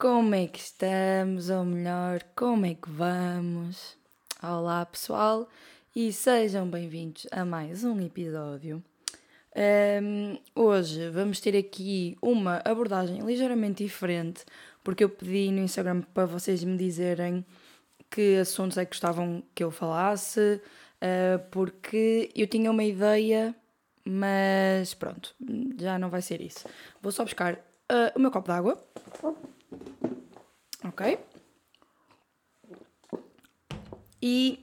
Como é que estamos? Ou melhor, como é que vamos? Olá pessoal e sejam bem-vindos a mais um episódio. Hoje vamos ter aqui uma abordagem ligeiramente diferente, porque eu pedi no Instagram para vocês me dizerem que assuntos é que gostavam que eu falasse, porque eu tinha uma ideia, mas pronto, já não vai ser isso. Vou só buscar o meu copo de água. Ok? E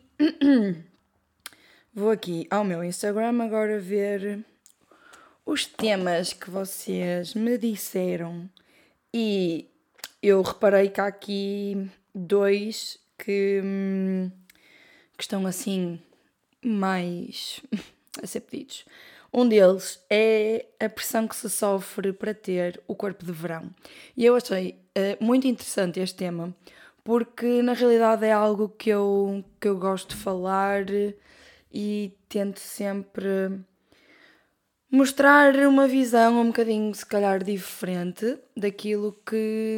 vou aqui ao meu Instagram agora ver os temas que vocês me disseram. E eu reparei que há aqui dois que estão assim mais a ser pedidos. Um deles é a pressão que se sofre para ter o corpo de verão. E eu achei muito interessante este tema, porque na realidade é algo que eu gosto de falar e tento sempre mostrar uma visão um bocadinho, se calhar, diferente daquilo que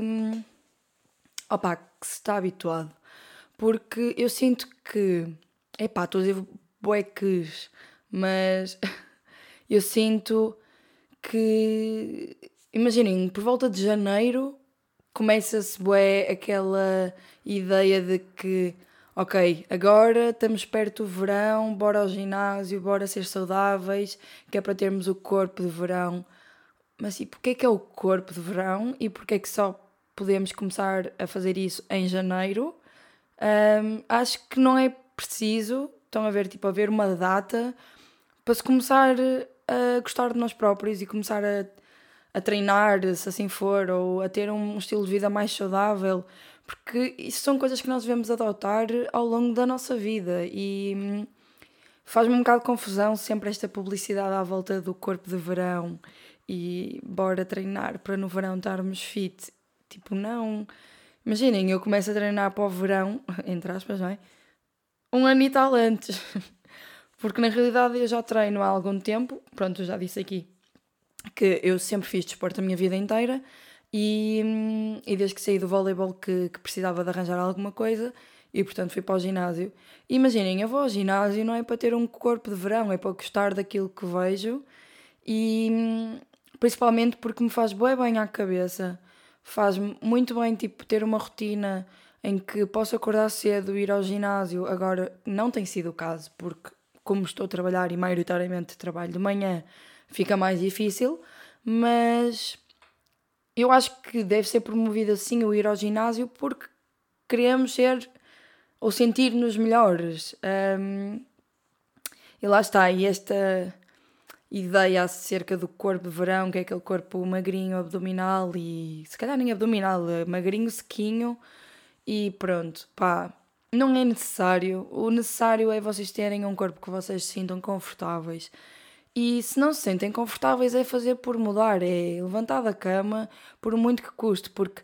se está habituado. Porque eu sinto que, estou a dizer bueques, mas eu sinto que, imaginem, por volta de janeiro começa-se bué aquela ideia de que, ok, agora estamos perto do verão, bora ao ginásio, bora ser saudáveis, que é para termos o corpo de verão. Mas e porquê que é o corpo de verão e porquê que só podemos começar a fazer isso em janeiro? Acho que não é preciso, estão a ver, tipo, haver uma data para se começar a gostar de nós próprios e começar a treinar, se assim for, ou a ter um estilo de vida mais saudável, porque isso são coisas que nós devemos adotar ao longo da nossa vida e faz-me um bocado de confusão sempre esta publicidade à volta do corpo de verão e bora treinar para no verão estarmos fit. Tipo, não. Imaginem, eu começo a treinar para o verão, entre aspas, não é? Um ano e tal antes. Porque na realidade eu já treino há algum tempo. Pronto, eu já disse aqui que eu sempre fiz desporto a minha vida inteira e desde que saí do voleibol que precisava de arranjar alguma coisa e portanto fui para o ginásio. E imaginem, eu vou ao ginásio não é para ter um corpo de verão, é para gostar daquilo que vejo e principalmente porque me faz bué bem à cabeça. Faz-me muito bem, tipo, ter uma rotina em que posso acordar cedo e ir ao ginásio. Agora, não tem sido o caso, porque como estou a trabalhar e maioritariamente trabalho de manhã, fica mais difícil, mas eu acho que deve ser promovido assim o ir ao ginásio porque queremos ser ou sentir-nos melhores. E lá está, e esta ideia acerca do corpo de verão, que é aquele corpo magrinho, abdominal e se calhar nem abdominal, magrinho, sequinho e pronto, pá, não é necessário. O necessário é vocês terem um corpo que vocês se sintam confortáveis. E se não se sentem confortáveis é fazer por mudar, é levantar da cama, por muito que custe, porque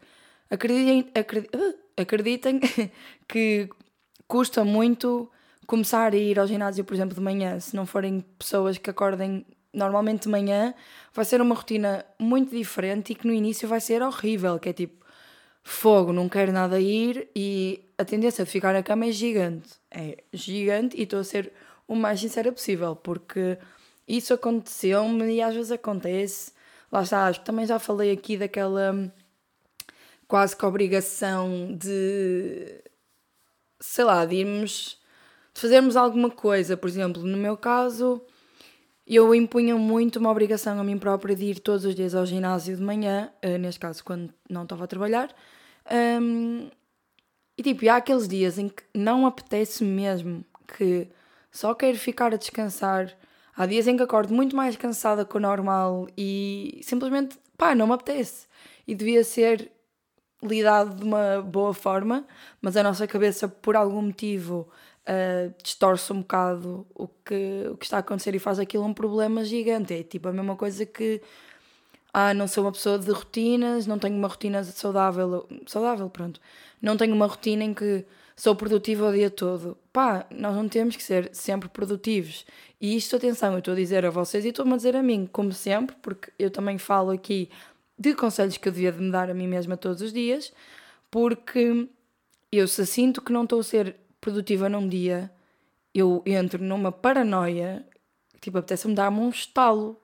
acreditem que custa muito começar a ir ao ginásio, por exemplo, de manhã. Se não forem pessoas que acordem normalmente de manhã, vai ser uma rotina muito diferente e que no início vai ser horrível, que é tipo, fogo, não quero nada ir e a tendência de ficar na cama é gigante. É gigante e estou a ser o mais sincera possível, porque isso aconteceu-me e às vezes acontece. Lá está, acho que também já falei aqui daquela quase que obrigação de, sei lá, de irmos, de fazermos alguma coisa. Por exemplo, no meu caso, eu impunha muito uma obrigação a mim própria de ir todos os dias ao ginásio de manhã, neste caso quando não estava a trabalhar. E tipo, há aqueles dias em que não apetece mesmo, que só quero ficar a descansar. Há dias em que acordo muito mais cansada que o normal e simplesmente, não me apetece. E devia ser lidado de uma boa forma, mas a nossa cabeça, por algum motivo, distorce um bocado o que está a acontecer e faz aquilo um problema gigante. É tipo a mesma coisa que não sou uma pessoa de rotinas, não tenho uma rotina saudável, pronto. Não tenho uma rotina em que sou produtiva o dia todo. Nós não temos que ser sempre produtivos. E isto, atenção, eu estou a dizer a vocês e estou-me a dizer a mim, como sempre, porque eu também falo aqui de conselhos que eu devia de me dar a mim mesma todos os dias, porque eu, se sinto que não estou a ser produtiva num dia, eu entro numa paranoia, tipo, apetece-me dar-me um estalo.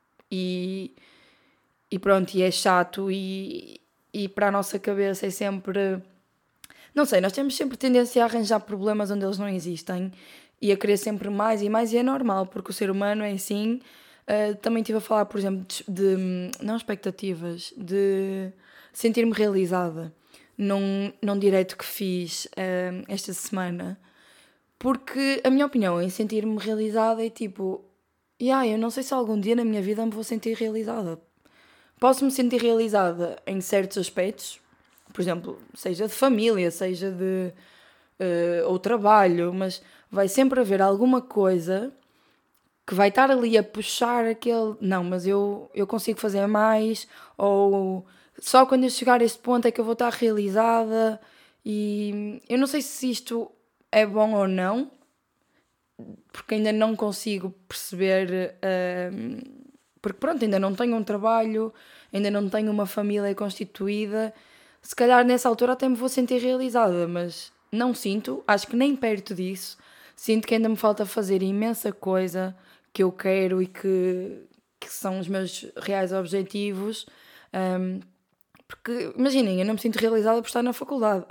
E pronto, e é chato e para a nossa cabeça é sempre... Não sei, nós temos sempre tendência a arranjar problemas onde eles não existem e a querer sempre mais e mais, e é normal, porque o ser humano é assim. Também estive a falar, por exemplo, não expectativas, de sentir-me realizada num direito que fiz esta semana, porque a minha opinião em sentir-me realizada é tipo, eu não sei se algum dia na minha vida me vou sentir realizada. Posso-me sentir realizada em certos aspectos, por exemplo, seja de família, seja de ou trabalho, mas vai sempre haver alguma coisa que vai estar ali a puxar aquele... Não, mas eu consigo fazer mais, ou só quando eu chegar a este ponto é que eu vou estar realizada. E eu não sei se isto é bom ou não, porque ainda não consigo perceber... porque pronto, ainda não tenho um trabalho, ainda não tenho uma família constituída. Se calhar nessa altura até me vou sentir realizada, mas não sinto, acho que nem perto disso. Sinto que ainda me falta fazer imensa coisa que eu quero e que são os meus reais objetivos. Porque, imaginem, eu não me sinto realizada por estar na faculdade.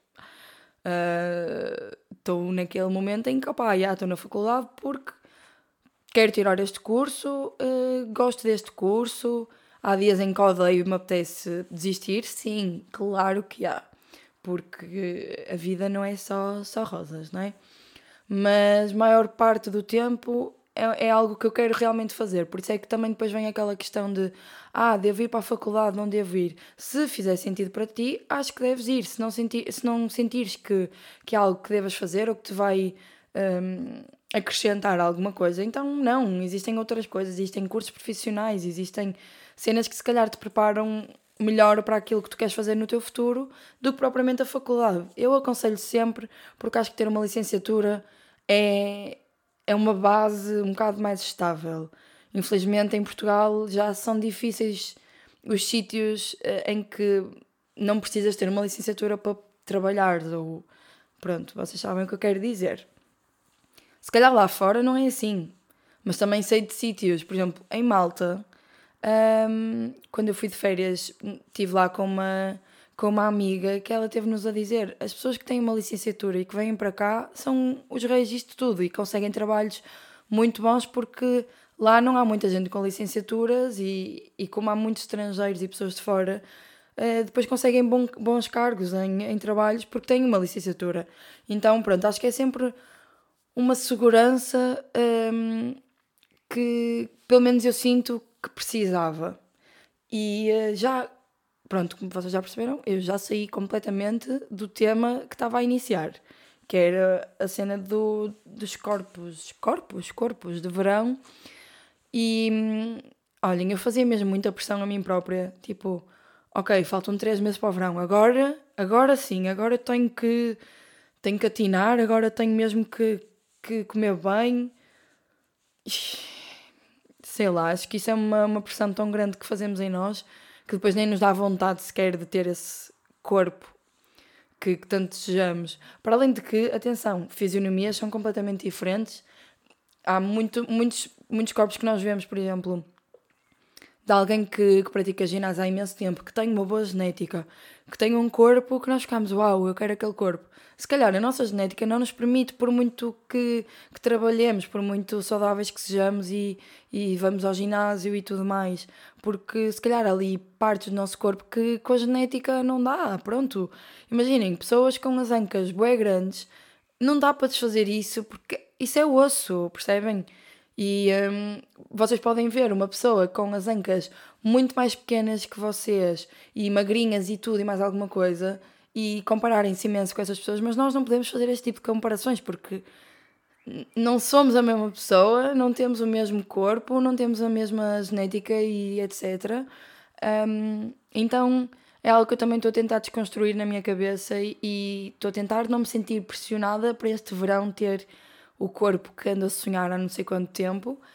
Estou naquele momento em que, estou na faculdade porque quero tirar este curso, gosto deste curso. Há dias em que odeio e me apetece desistir, sim, claro que há. Porque a vida não é só rosas, não é? Mas maior parte do tempo é algo que eu quero realmente fazer. Por isso é que também depois vem aquela questão de devo ir para a faculdade, não devo ir. Se fizer sentido para ti, acho que deves ir. Se não sentires que é algo que devas fazer ou que te vai acrescentar alguma coisa, então não. Existem outras coisas, existem cursos profissionais, existem cenas que se calhar te preparam melhor para aquilo que tu queres fazer no teu futuro do que propriamente a faculdade. Eu aconselho sempre, porque acho que ter uma licenciatura é uma base um bocado mais estável. Infelizmente em Portugal já são difíceis os sítios em que não precisas ter uma licenciatura para trabalhar, ou pronto, vocês sabem o que eu quero dizer. Se calhar lá fora não é assim, mas também sei de sítios, por exemplo, em Malta, quando eu fui de férias, estive lá com uma amiga que ela teve-nos a dizer: as pessoas que têm uma licenciatura e que vêm para cá são os reis disto tudo e conseguem trabalhos muito bons, porque lá não há muita gente com licenciaturas e como há muitos estrangeiros e pessoas de fora, depois conseguem bons cargos em trabalhos porque têm uma licenciatura. Então pronto, acho que é sempre uma segurança que pelo menos eu sinto que precisava. E pronto, como vocês já perceberam, eu já saí completamente do tema que estava a iniciar, que era a cena dos corpos de verão. E olhem, eu fazia mesmo muita pressão a mim própria, tipo, ok, faltam 3 meses para o verão, agora sim, agora tenho que atinar, agora tenho mesmo que comer bem. Sei lá, acho que isso é uma pressão tão grande que fazemos em nós que depois nem nos dá vontade sequer de ter esse corpo que tanto desejamos. Para além de que, atenção, fisionomias são completamente diferentes. Há muitos corpos que nós vemos, por exemplo, de alguém que pratica ginásio há imenso tempo, que tem uma boa genética, que tem um corpo que nós ficamos, uau, eu quero aquele corpo. Se calhar a nossa genética não nos permite, por muito que trabalhemos, por muito saudáveis que sejamos e vamos ao ginásio e tudo mais, porque se calhar ali partes do nosso corpo que com a genética não dá, pronto. Imaginem, pessoas com as ancas bué grandes, não dá para desfazer isso, porque isso é osso, percebem? E vocês podem ver uma pessoa com as ancas muito mais pequenas que vocês e magrinhas e tudo e mais alguma coisa e compararem-se imenso com essas pessoas, mas nós não podemos fazer este tipo de comparações porque não somos a mesma pessoa, não temos o mesmo corpo, não temos a mesma genética e etc. Então é algo que eu também estou a tentar desconstruir na minha cabeça e estou a tentar não me sentir pressionada para este verão ter o corpo que ando a sonhar há não sei quanto tempo.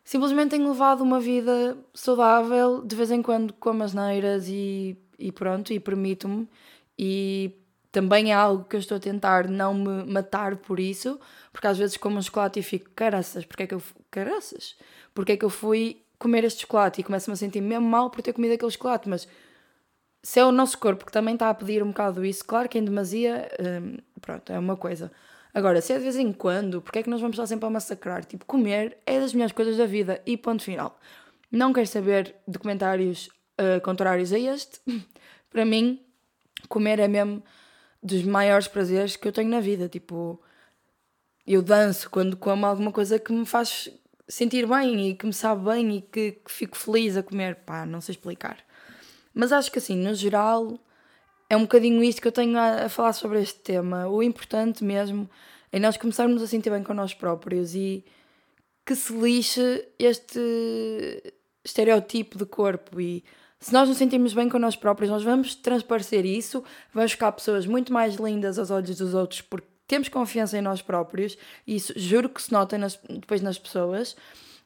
simplesmente tenho levado uma vida saudável, de vez em quando como asneiras e pronto, e permito-me. E também é algo que eu estou a tentar não me matar por isso, porque às vezes como um chocolate e fico, caraças, caraças, porque é que eu fui comer este chocolate e começo-me a sentir mesmo mal por ter comido aquele chocolate, mas se é o nosso corpo que também está a pedir um bocado isso, claro que em demasia, pronto, é uma coisa. Agora, se é de vez em quando, porque é que nós vamos estar sempre a massacrar? Tipo, comer é das melhores coisas da vida e ponto final. Não quero saber de comentários contrários a este. Para mim, comer é mesmo dos maiores prazeres que eu tenho na vida. Tipo, eu danço quando como alguma coisa que me faz sentir bem e que me sabe bem e que fico feliz a comer. Pá, não sei explicar. Mas acho que assim, no geral, é um bocadinho isto que eu tenho a falar sobre este tema. O importante mesmo é nós começarmos a sentir bem com nós próprios e que se lixe este estereótipo de corpo. E se nós nos sentirmos bem com nós próprios, nós vamos transparecer isso, vamos ficar pessoas muito mais lindas aos olhos dos outros porque temos confiança em nós próprios e isso juro que se nota depois nas pessoas.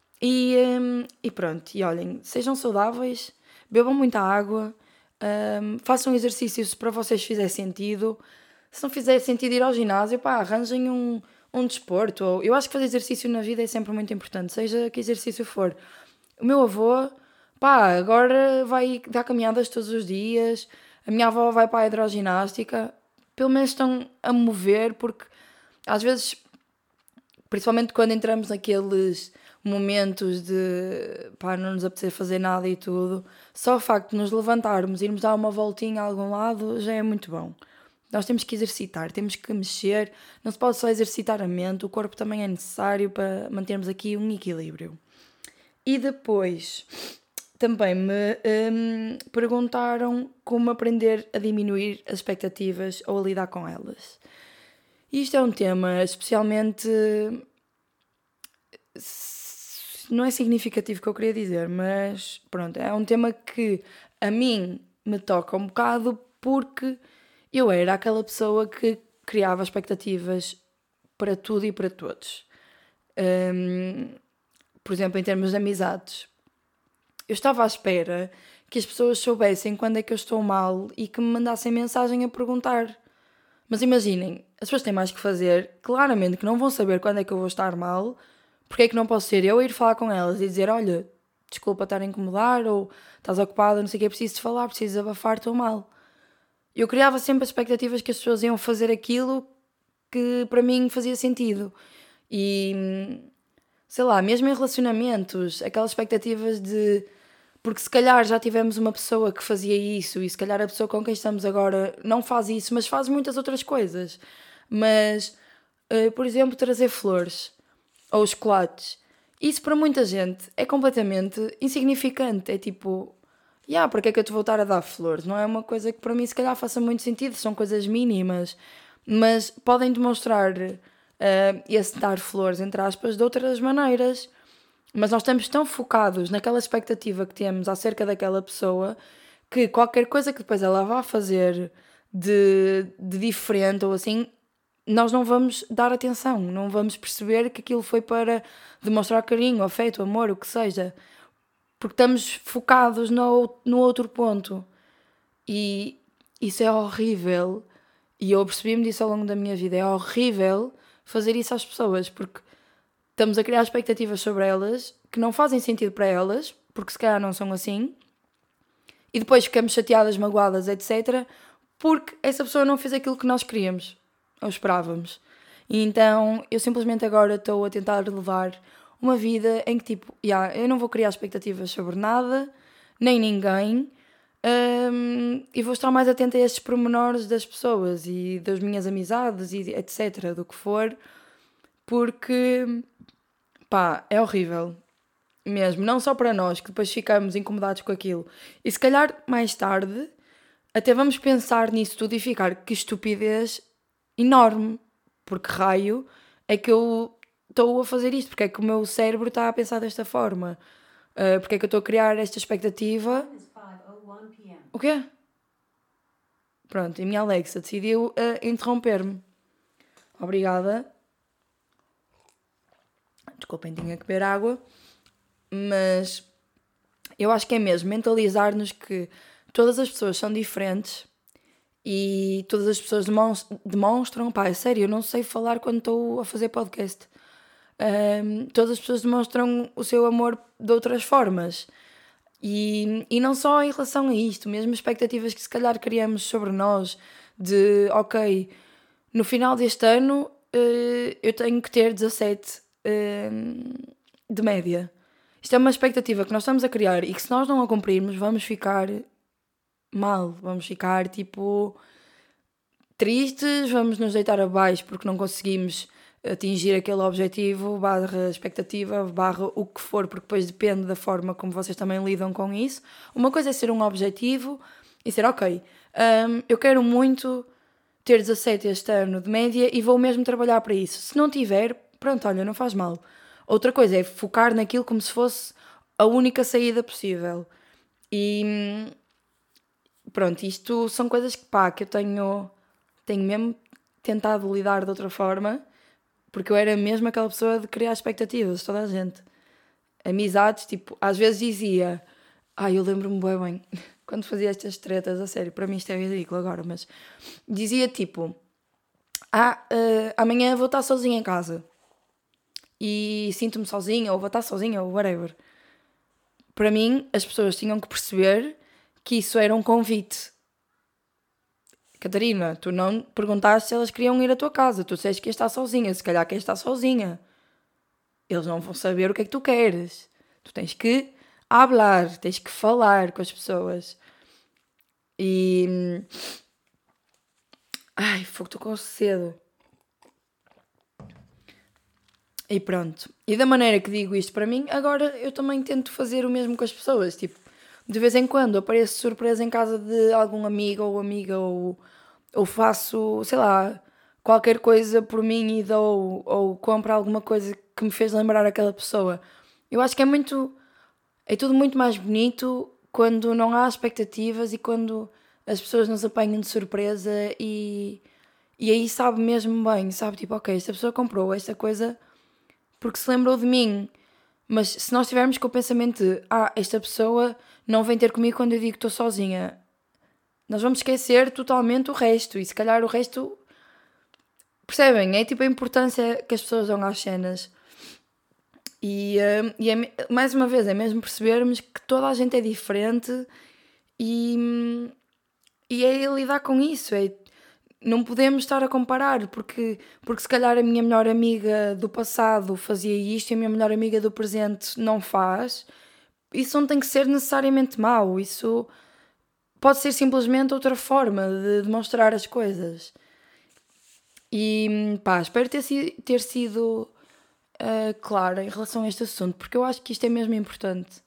E pronto, e olhem, sejam saudáveis, bebam muita água, façam exercícios se para vocês fizer sentido. Se não fizer sentido ir ao ginásio, pá, arranjem um desporto. Eu acho que fazer exercício na vida é sempre muito importante, seja que exercício for. O meu avô, pá, agora vai dar caminhadas todos os dias, a minha avó vai para a hidroginástica, pelo menos estão a mover, porque às vezes, principalmente quando entramos naqueles momentos de pá, não nos apetecer fazer nada e tudo, só o facto de nos levantarmos e irmos dar uma voltinha a algum lado já é muito bom. Nós temos que exercitar, temos que mexer, não se pode só exercitar a mente, o corpo também é necessário para mantermos aqui um equilíbrio. E depois também me perguntaram como aprender a diminuir as expectativas ou a lidar com elas. E isto é um tema especialmente, não é significativo que eu queria dizer, mas pronto, é um tema que a mim me toca um bocado porque eu era aquela pessoa que criava expectativas para tudo e para todos. Por exemplo, em termos de amizades. Eu estava à espera que as pessoas soubessem quando é que eu estou mal e que me mandassem mensagem a perguntar. Mas imaginem, as pessoas têm mais que fazer, claramente que não vão saber quando é que eu vou estar mal, porque é que não posso ser eu a ir falar com elas e dizer, olha, desculpa estar a incomodar, ou estás ocupada, não sei o que, preciso de falar, preciso desabafar, estou mal. Eu criava sempre as expectativas que as pessoas iam fazer aquilo que para mim fazia sentido. E, sei lá, mesmo em relacionamentos, aquelas expectativas de... Porque se calhar já tivemos uma pessoa que fazia isso e se calhar a pessoa com quem estamos agora não faz isso, mas faz muitas outras coisas. Mas, por exemplo, trazer flores ou chocolates. Isso para muita gente é completamente insignificante. É tipo, para que é que eu te vou estar a dar flores? Não é uma coisa que para mim se calhar faça muito sentido, são coisas mínimas. Mas podem demonstrar esse dar flores, entre aspas, de outras maneiras. Mas nós estamos tão focados naquela expectativa que temos acerca daquela pessoa que qualquer coisa que depois ela vá fazer de diferente ou assim, nós não vamos dar atenção, não vamos perceber que aquilo foi para demonstrar carinho, afeto, amor, o que seja. Porque estamos focados no outro ponto. E isso é horrível. E eu percebi-me disso ao longo da minha vida. É horrível fazer isso às pessoas, porque estamos a criar expectativas sobre elas que não fazem sentido para elas, porque se calhar não são assim, e depois ficamos chateadas, magoadas, etc., porque essa pessoa não fez aquilo que nós queríamos, ou esperávamos. E então eu simplesmente agora estou a tentar levar uma vida em que tipo, eu não vou criar expectativas sobre nada, nem ninguém, e vou estar mais atenta a estes pormenores das pessoas e das minhas amizades e etc., do que for, porque pá, é horrível. Mesmo, não só para nós, que depois ficamos incomodados com aquilo. E se calhar mais tarde até vamos pensar nisso tudo e ficar, que estupidez enorme. Porque raio é que eu estou a fazer isto? Porque é que o meu cérebro está a pensar desta forma? Porque é que eu estou a criar esta expectativa? O quê? Pronto, e a minha Alexa decidiu interromper-me. Obrigada. Desculpem, tinha que beber água. mas eu acho que é mesmo mentalizar-nos que todas as pessoas são diferentes e todas as pessoas demonstram, pá, é sério, eu não sei falar quando estou a fazer podcast. Todas as pessoas demonstram o seu amor de outras formas. E não só em relação a isto, mesmo expectativas que se calhar criamos sobre nós, de ok, no final deste ano eu tenho que ter 17 de média. Isto é uma expectativa que nós estamos a criar e que se nós não a cumprirmos vamos ficar mal, vamos ficar tipo tristes, vamos nos deitar abaixo porque não conseguimos atingir aquele objetivo, barra expectativa, barra o que for, porque depois depende da forma como vocês também lidam com isso. Uma coisa é ser um objetivo e ser ok, eu quero muito ter 17 este ano de média e vou mesmo trabalhar para isso. Se não tiver, pronto, olha, não faz mal. Outra coisa é focar naquilo como se fosse a única saída possível. E pronto, isto são coisas que pá, que eu tenho mesmo tentado lidar de outra forma, porque eu era mesmo aquela pessoa de criar expectativas, toda a gente. Amizades, tipo, às vezes dizia, eu lembro-me bem, quando fazia estas tretas, a sério, para mim isto é ridículo agora, mas dizia tipo, amanhã vou estar sozinha em casa e sinto-me sozinha, ou vou estar sozinha, ou whatever. Para mim, as pessoas tinham que perceber que isso era um convite. Catarina, tu não perguntaste se elas queriam ir à tua casa, tu disseste que ias estar sozinha, se calhar queres estar sozinha. Eles não vão saber o que é que tu queres. Tu tens que hablar, tens que falar com as pessoas. E... fogo, estou com cedo. E pronto. E da maneira que digo isto para mim, agora eu também tento fazer o mesmo com as pessoas. Tipo, de vez em quando apareço surpresa em casa de algum amigo ou amiga ou faço, sei lá, qualquer coisa por mim e dou ou compro alguma coisa que me fez lembrar aquela pessoa. Eu acho que é tudo muito mais bonito quando não há expectativas e quando as pessoas nos apanham de surpresa e aí sabe mesmo bem, sabe, tipo, ok, esta pessoa comprou esta coisa porque se lembrou de mim, mas se nós tivermos com o pensamento de esta pessoa não vem ter comigo quando eu digo que estou sozinha, nós vamos esquecer totalmente o resto e se calhar o resto, percebem? É tipo a importância que as pessoas dão às cenas. E mais uma vez, é mesmo percebermos que toda a gente é diferente e é lidar com isso. Não podemos estar a comparar, porque se calhar a minha melhor amiga do passado fazia isto e a minha melhor amiga do presente não faz. Isso não tem que ser necessariamente mau. Isso pode ser simplesmente outra forma de demonstrar as coisas. E pá, espero ter sido clara em relação a este assunto, porque eu acho que isto é mesmo importante.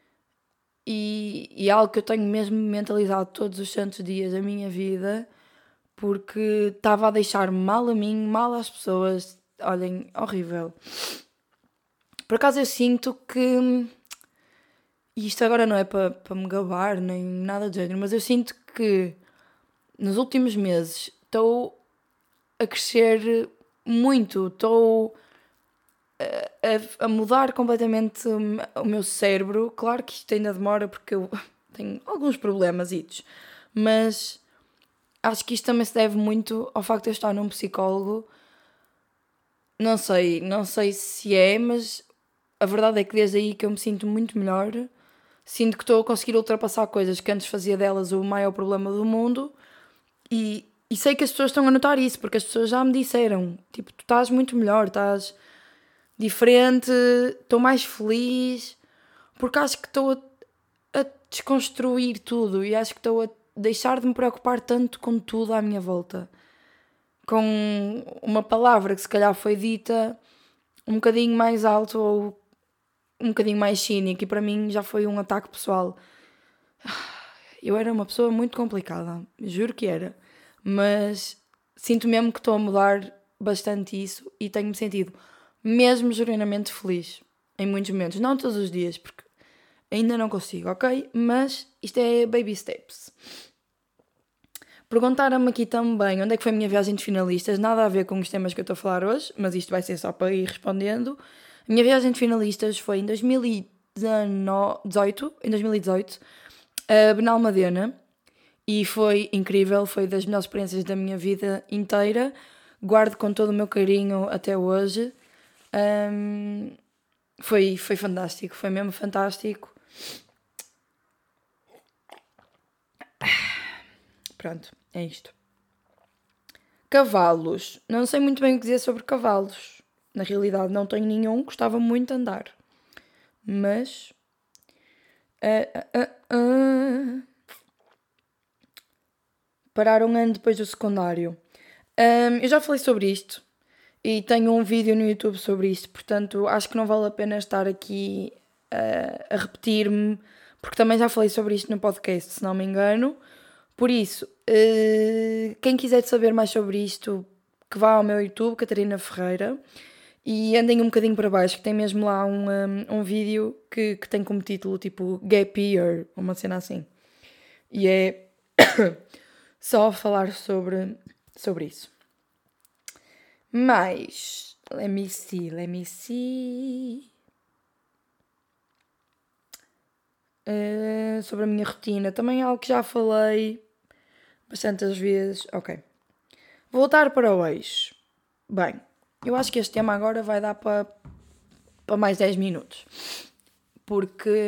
E é algo que eu tenho mesmo mentalizado todos os santos dias da minha vida, porque estava a deixar-me mal a mim, mal às pessoas. Olhem, horrível. Por acaso eu sinto que, e isto agora não é para me gabar nem nada do género, mas eu sinto que nos últimos meses estou a crescer muito, estou a mudar completamente o meu cérebro. Claro que isto ainda demora porque eu tenho alguns problemas, mas acho que isto também se deve muito ao facto de eu estar num psicólogo. Não sei se é, mas a verdade é que desde aí que eu me sinto muito melhor. Sinto que estou a conseguir ultrapassar coisas que antes fazia delas o maior problema do mundo. E sei que as pessoas estão a notar isso, porque as pessoas já me disseram, tipo, tu estás muito melhor, estás diferente, estou mais feliz, porque acho que estou a desconstruir tudo e acho que estou a deixar de me preocupar tanto com tudo à minha volta. Com uma palavra que se calhar foi dita um bocadinho mais alto ou um bocadinho mais cínico e para mim já foi um ataque pessoal. Eu era uma pessoa muito complicada, juro que era, mas sinto mesmo que estou a mudar bastante isso e tenho-me sentido mesmo genuinamente feliz em muitos momentos, não todos os dias, porque ainda não consigo, ok? Mas isto é baby steps. Perguntaram-me aqui também onde é que foi a minha viagem de finalistas, nada a ver com os temas que eu estou a falar hoje, mas isto vai ser só para ir respondendo. A minha viagem de finalistas foi em 2018, 2018, a Benalmádena, e foi incrível, foi das melhores experiências da minha vida inteira. Guardo com todo o meu carinho até hoje. Foi fantástico, foi mesmo fantástico. Pronto, é isto. Cavalos. Não sei muito bem o que dizer sobre cavalos. Na realidade não tenho nenhum, gostava muito de andar. Mas... Parar um ano depois do secundário. Eu já falei sobre isto. E tenho um vídeo no YouTube sobre isto. Portanto, acho que não vale a pena estar aqui a repetir-me. Porque também já falei sobre isto no podcast, se não me engano. Por isso, quem quiser saber mais sobre isto, que vá ao meu YouTube, Catarina Ferreira, e andem um bocadinho para baixo, que tem mesmo lá um vídeo que tem como título, tipo, Gap Year, uma cena assim. E é só falar sobre isso. Mas, let me see... sobre a minha rotina, também é algo que já falei bastantes vezes. Ok. Voltar para o eixo. Bem, eu acho que este tema agora vai dar para mais 10 minutos. Porque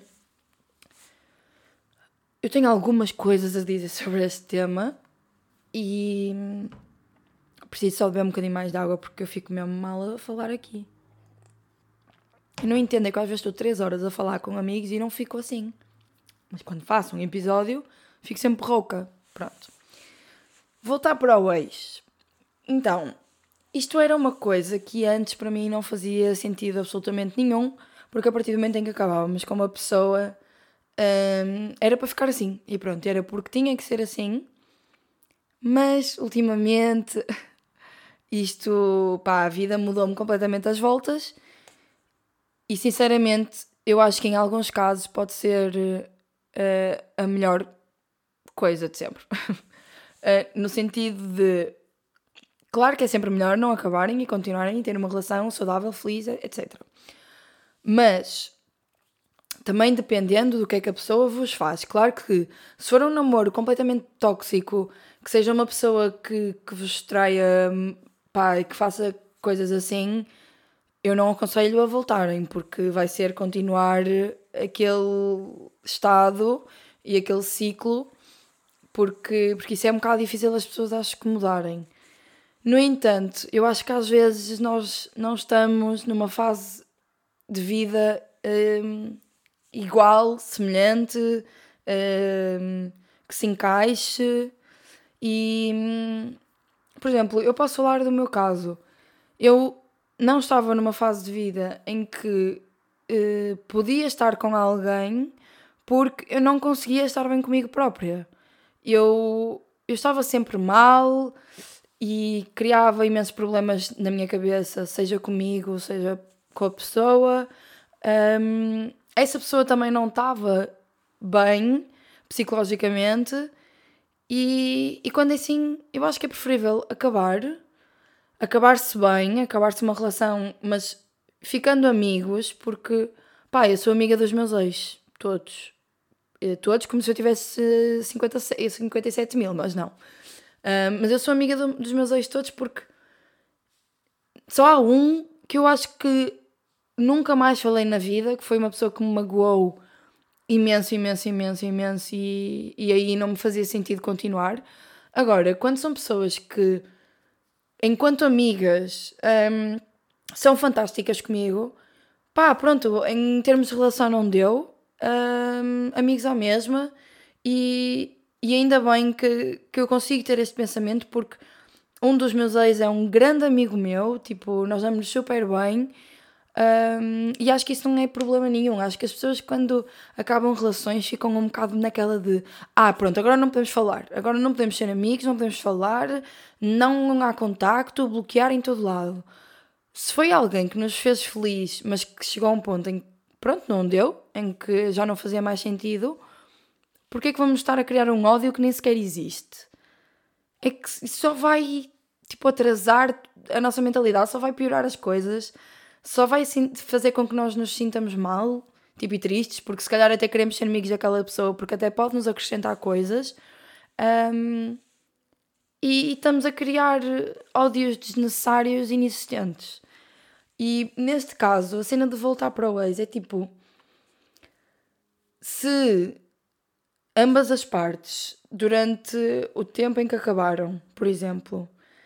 eu tenho algumas coisas a dizer sobre este tema e preciso só beber um bocadinho mais de água porque eu fico mesmo mal a falar aqui. Eu não entendo, é que às vezes estou 3 horas a falar com amigos e não fico assim. Mas quando faço um episódio, fico sempre rouca. Pronto. Voltar para o ex. Então, isto era uma coisa que antes para mim não fazia sentido absolutamente nenhum, porque a partir do momento em que acabávamos com uma pessoa, era para ficar assim. E pronto, era porque tinha que ser assim. Mas, ultimamente, a vida mudou-me completamente às voltas. E, sinceramente, eu acho que em alguns casos pode ser a melhor coisa de sempre. No sentido de... Claro que é sempre melhor não acabarem e continuarem a ter uma relação saudável, feliz, etc. Mas, também dependendo do que é que a pessoa vos faz. Claro que se for um namoro completamente tóxico, que seja uma pessoa que vos traia, e que faça coisas assim, eu não aconselho a voltarem, porque vai ser continuar aquele estado e aquele ciclo, porque isso é um bocado difícil as pessoas acho que mudarem. No entanto, eu acho que às vezes nós não estamos numa fase de vida igual, semelhante, que se encaixe e, por exemplo, eu posso falar do meu caso. Eu não estava numa fase de vida em que podia estar com alguém porque eu não conseguia estar bem comigo própria. Eu estava sempre mal e criava imensos problemas na minha cabeça, seja comigo, seja com a pessoa. Essa pessoa também não estava bem psicologicamente e quando é assim, eu acho que é preferível acabar-se bem, acabar-se uma relação, mas ficando amigos, porque, eu sou amiga dos meus ex, todos. Todos, como se eu tivesse 57 mil, mas não. Mas eu sou amiga dos meus ex todos porque só há um que eu acho que nunca mais falei na vida, que foi uma pessoa que me magoou imenso e aí não me fazia sentido continuar. Agora, quando são pessoas que, enquanto amigas, são fantásticas comigo, pronto, em termos de relação não deu, amigos à mesma e ainda bem que eu consigo ter este pensamento porque um dos meus ex é um grande amigo meu, tipo, nós damos super bem. E acho que isso não é problema nenhum. Acho que as pessoas quando acabam relações ficam um bocado naquela de pronto, agora não podemos falar, agora não podemos ser amigos, não podemos falar, não há contacto, bloquear em todo lado. Se foi alguém que nos fez feliz, mas que chegou a um ponto em que pronto, não deu, em que já não fazia mais sentido, porque é que vamos estar a criar um ódio que nem sequer existe? É que isso só vai atrasar a nossa mentalidade, só vai piorar as coisas, só vai fazer com que nós nos sintamos mal. tipo, e tristes, porque se calhar até queremos ser amigos daquela pessoa, porque até pode nos acrescentar coisas. E estamos a criar ódios desnecessários e inexistentes. E neste caso, a cena de voltar para o ex é tipo, se ambas as partes, durante o tempo em que acabaram, por exemplo,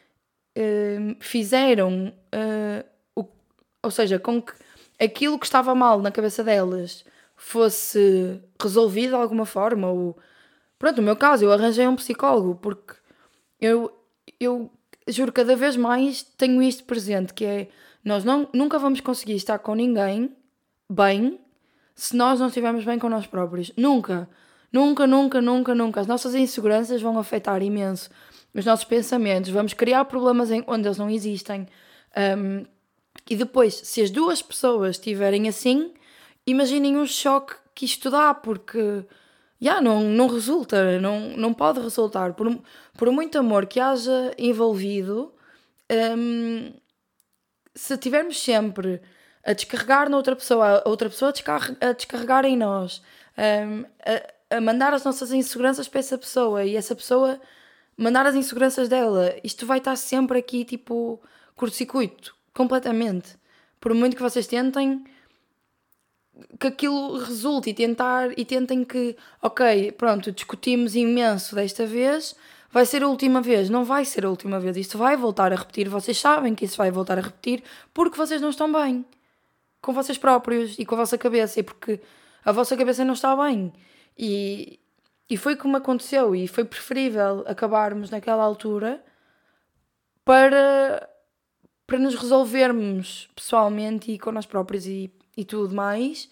fizeram, ou seja, com que aquilo que estava mal na cabeça delas fosse resolvido de alguma forma, ou pronto, no meu caso, eu arranjei um psicólogo, porque eu juro, cada vez mais tenho isto presente, que é, nós nunca vamos conseguir estar com ninguém bem se nós não estivermos bem com nós próprios. Nunca. Nunca, nunca, nunca, nunca. As nossas inseguranças vão afetar imenso os nossos pensamentos. Vamos criar problemas onde eles não existem. E depois, se as duas pessoas estiverem assim, imaginem um choque que isto dá, porque não resulta, não pode resultar. Por muito amor que haja envolvido, se tivermos sempre a descarregar na outra pessoa, a outra pessoa a descarregar em nós, a mandar as nossas inseguranças para essa pessoa e essa pessoa mandar as inseguranças dela, isto vai estar sempre aqui, tipo, curto-circuito, completamente. Por muito que vocês tentem que aquilo resulte e tentem que, ok, pronto, discutimos imenso desta vez, vai ser a última vez. Não vai ser a última vez, isto vai voltar a repetir, vocês sabem que isso vai voltar a repetir porque vocês não estão bem com vocês próprios e com a vossa cabeça, e porque a vossa cabeça não está bem. E foi como aconteceu, e foi preferível acabarmos naquela altura para nos resolvermos pessoalmente e com nós próprios e tudo mais.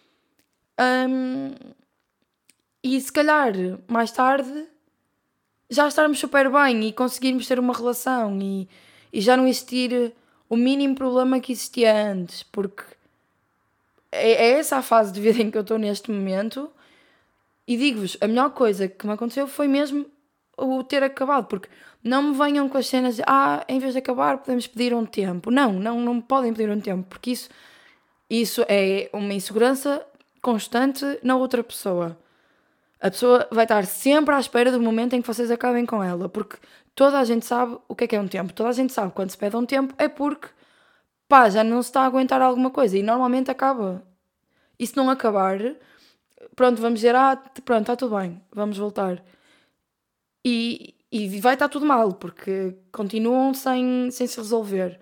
E se calhar mais tarde já estarmos super bem e conseguirmos ter uma relação e já não existir o mínimo problema que existia antes, porque é essa a fase de vida em que eu estou neste momento. E digo-vos, a melhor coisa que me aconteceu foi mesmo o ter acabado, porque não me venham com as cenas de em vez de acabar podemos pedir um tempo. Não podem pedir um tempo, porque isso é uma insegurança constante na outra pessoa. A pessoa vai estar sempre à espera do momento em que vocês acabem com ela, porque toda a gente sabe o que é um tempo. Toda a gente sabe que quando se pede um tempo é porque já não se está a aguentar alguma coisa e normalmente acaba. E se não acabar, pronto, vamos dizer, pronto, está tudo bem, vamos voltar. E vai estar tudo mal, porque continuam sem se resolver.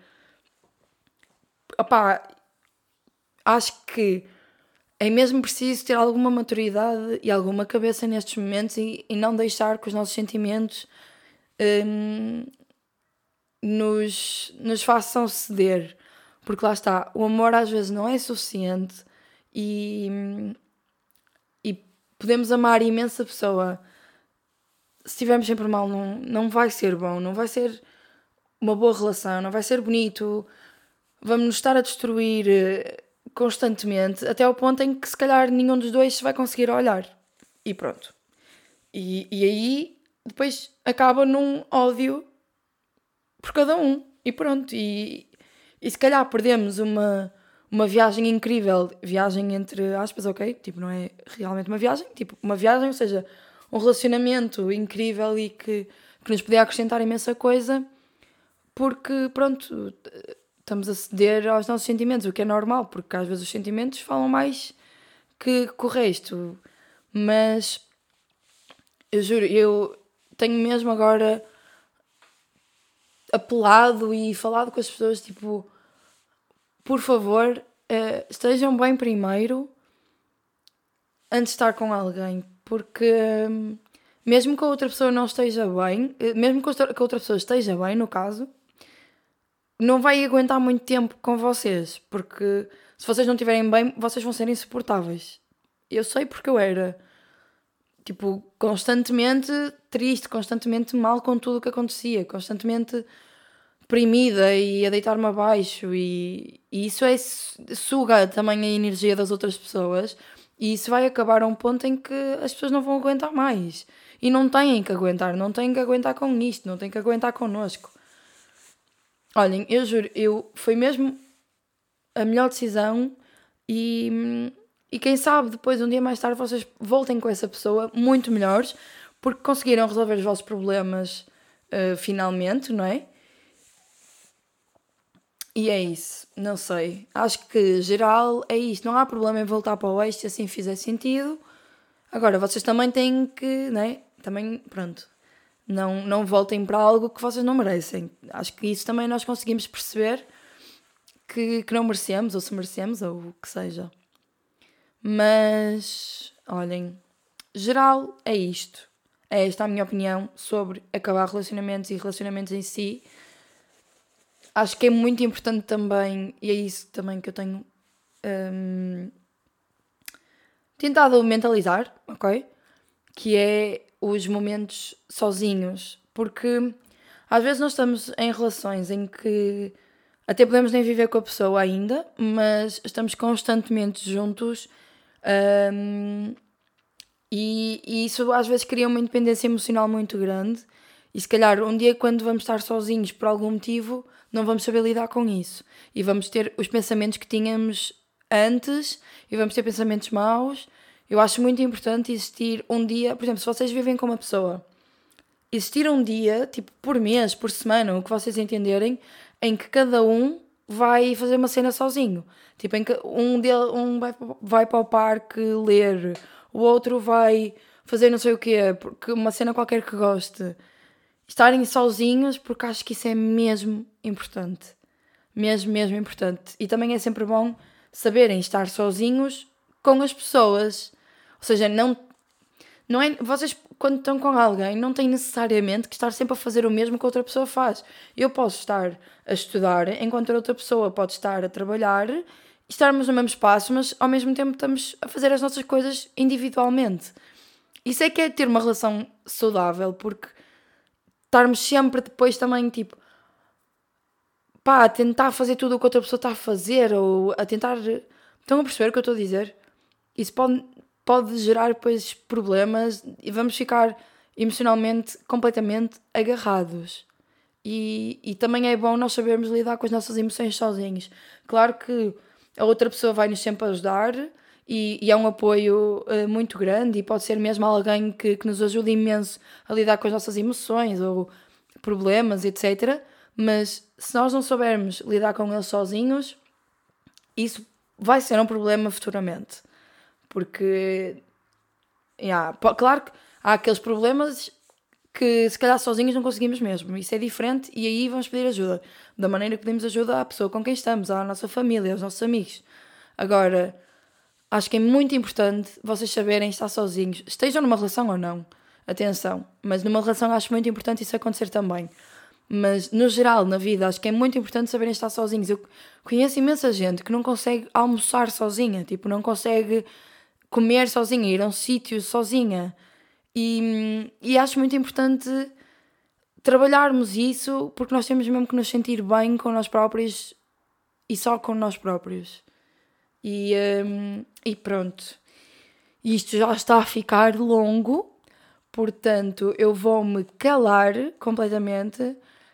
Acho que é mesmo preciso ter alguma maturidade e alguma cabeça nestes momentos e não deixar que os nossos sentimentos nos façam ceder. Porque lá está, o amor às vezes não é suficiente e podemos amar imensa pessoa. Se estivermos sempre mal, não vai ser bom, não vai ser uma boa relação, não vai ser bonito. Vamos nos estar a destruir constantemente, até ao ponto em que se calhar nenhum dos dois se vai conseguir olhar. E pronto. E aí, depois acaba num ódio por cada um. E pronto. E se calhar perdemos uma viagem incrível, viagem entre aspas, ok? Tipo, não é realmente uma viagem, tipo, uma viagem, ou seja, um relacionamento incrível e que nos podia acrescentar imensa coisa, porque, pronto, estamos a ceder aos nossos sentimentos, o que é normal, porque às vezes os sentimentos falam mais que o resto. Mas, eu juro, eu tenho mesmo agora apelado e falado com as pessoas, tipo, por favor, estejam bem primeiro antes de estar com alguém, porque mesmo que a outra pessoa não esteja bem, mesmo que a outra pessoa esteja bem, no caso, não vai aguentar muito tempo com vocês, porque se vocês não estiverem bem, vocês vão ser insuportáveis. Eu sei porque eu era, tipo, constantemente triste, constantemente mal com tudo o que acontecia, constantemente deprimida e a deitar-me abaixo, e isso suga também a energia das outras pessoas, e isso vai acabar a um ponto em que as pessoas não vão aguentar mais. E não têm que aguentar com isto, não têm que aguentar connosco. Olhem, eu juro, foi mesmo a melhor decisão e E quem sabe depois, um dia mais tarde, vocês voltem com essa pessoa muito melhores, porque conseguiram resolver os vossos problemas finalmente, não é? E é isso, não sei. Acho que geral é isto. Não há problema em voltar para o eixo se assim fizer sentido. Agora, vocês também têm que, né? Também, pronto. Não voltem para algo que vocês não merecem. Acho que isso também nós conseguimos perceber que não merecemos, ou se merecemos, ou o que seja. Mas, olhem, geral é isto. É esta a minha opinião sobre acabar relacionamentos e relacionamentos em si. Acho que é muito importante também, e é isso também que eu tenho tentado mentalizar, ok? Que é os momentos sozinhos. Porque às vezes nós estamos em relações em que até podemos nem viver com a pessoa ainda, mas estamos constantemente juntos e isso às vezes cria uma independência emocional muito grande. E se calhar um dia, quando vamos estar sozinhos por algum motivo, não vamos saber lidar com isso. E vamos ter os pensamentos que tínhamos antes e vamos ter pensamentos maus. Eu acho muito importante existir um dia, por exemplo, se vocês vivem com uma pessoa, existir um dia, tipo por mês, por semana, o que vocês entenderem, em que cada um vai fazer uma cena sozinho. Tipo, em que um vai para o parque ler, o outro vai fazer não sei o quê, porque uma cena qualquer que goste. Estarem sozinhos, porque acho que isso é mesmo importante. Mesmo, mesmo importante. E também é sempre bom saberem estar sozinhos com as pessoas. Ou seja, não é, vocês, quando estão com alguém, não têm necessariamente que estar sempre a fazer o mesmo que a outra pessoa faz. Eu posso estar a estudar, enquanto a outra pessoa pode estar a trabalhar, estarmos no mesmo espaço, mas ao mesmo tempo estamos a fazer as nossas coisas individualmente. Isso é que é ter uma relação saudável, porque estarmos sempre depois também, tipo, pá, a tentar fazer tudo o que a outra pessoa está a fazer, ou a tentar... Estão a perceber o que eu estou a dizer? Isso pode gerar depois problemas e vamos ficar emocionalmente completamente agarrados. E também é bom nós sabermos lidar com as nossas emoções sozinhos. Claro que a outra pessoa vai nos sempre ajudar e é um apoio muito grande e pode ser mesmo alguém que nos ajuda imenso a lidar com as nossas emoções ou problemas, etc. Mas se nós não soubermos lidar com eles sozinhos, isso vai ser um problema futuramente. Porque, claro que há aqueles problemas que se calhar sozinhos não conseguimos mesmo. Isso é diferente e aí vamos pedir ajuda. Da maneira que pedimos ajuda à pessoa com quem estamos, à nossa família, aos nossos amigos. Agora, acho que é muito importante vocês saberem estar sozinhos. Estejam numa relação ou não. Atenção. Mas numa relação acho muito importante isso acontecer também. Mas, no geral, na vida, acho que é muito importante saberem estar sozinhos. Eu conheço imensa gente que não consegue almoçar sozinha. Tipo, não consegue comer sozinha, ir a um sítio sozinha. E acho muito importante trabalharmos isso, porque nós temos mesmo que nos sentir bem com nós próprios e só com nós próprios. E pronto. Isto já está a ficar longo, portanto eu vou-me calar completamente.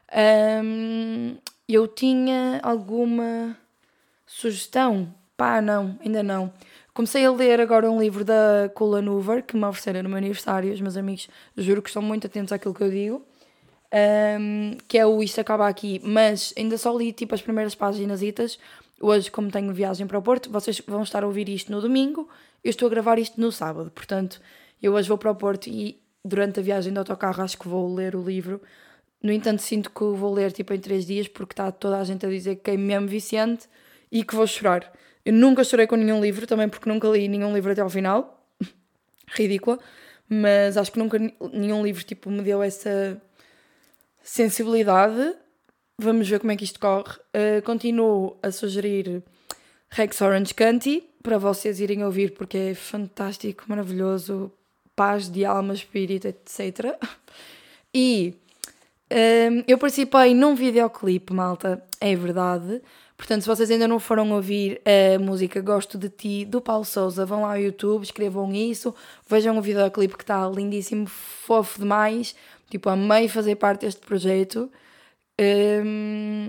Eu tinha alguma sugestão? Pá, não, ainda não. Comecei a ler agora um livro da Colin Hoover, que me ofereceram no meu aniversário. Os meus amigos, juro que estão muito atentos àquilo que eu digo. Que é o Isto Acaba Aqui. Mas ainda só li tipo as primeiras páginas. Hoje, como tenho viagem para o Porto, vocês vão estar a ouvir isto no domingo. Eu estou a gravar isto no sábado. Portanto, eu hoje vou para o Porto e durante a viagem de autocarro acho que vou ler o livro. No entanto, sinto que vou ler tipo em 3 dias, porque está toda a gente a dizer que é mesmo viciante e que vou chorar. Eu nunca chorei com nenhum livro, também porque nunca li nenhum livro até ao final. Ridícula. Mas acho que nunca nenhum livro tipo, me deu essa sensibilidade. Vamos ver como é que isto corre. Continuo a sugerir Rex Orange County para vocês irem ouvir, porque é fantástico, maravilhoso, paz de alma, espírito, etc. E eu participei num videoclipe, malta, é verdade. Portanto, se vocês ainda não foram ouvir a música Gosto de Ti, do Paulo Sousa, vão lá ao YouTube, escrevam isso, vejam o videoclipe que está lindíssimo, fofo demais. Tipo, amei fazer parte deste projeto,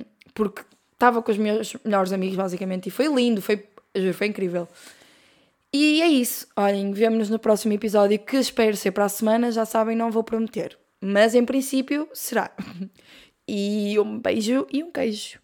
porque estava com os meus melhores amigos, basicamente, e foi lindo, foi incrível. E é isso. Olhem, vemo-nos no próximo episódio, que espero ser para a semana. Já sabem, não vou prometer. Mas em princípio será. E um beijo e um queijo.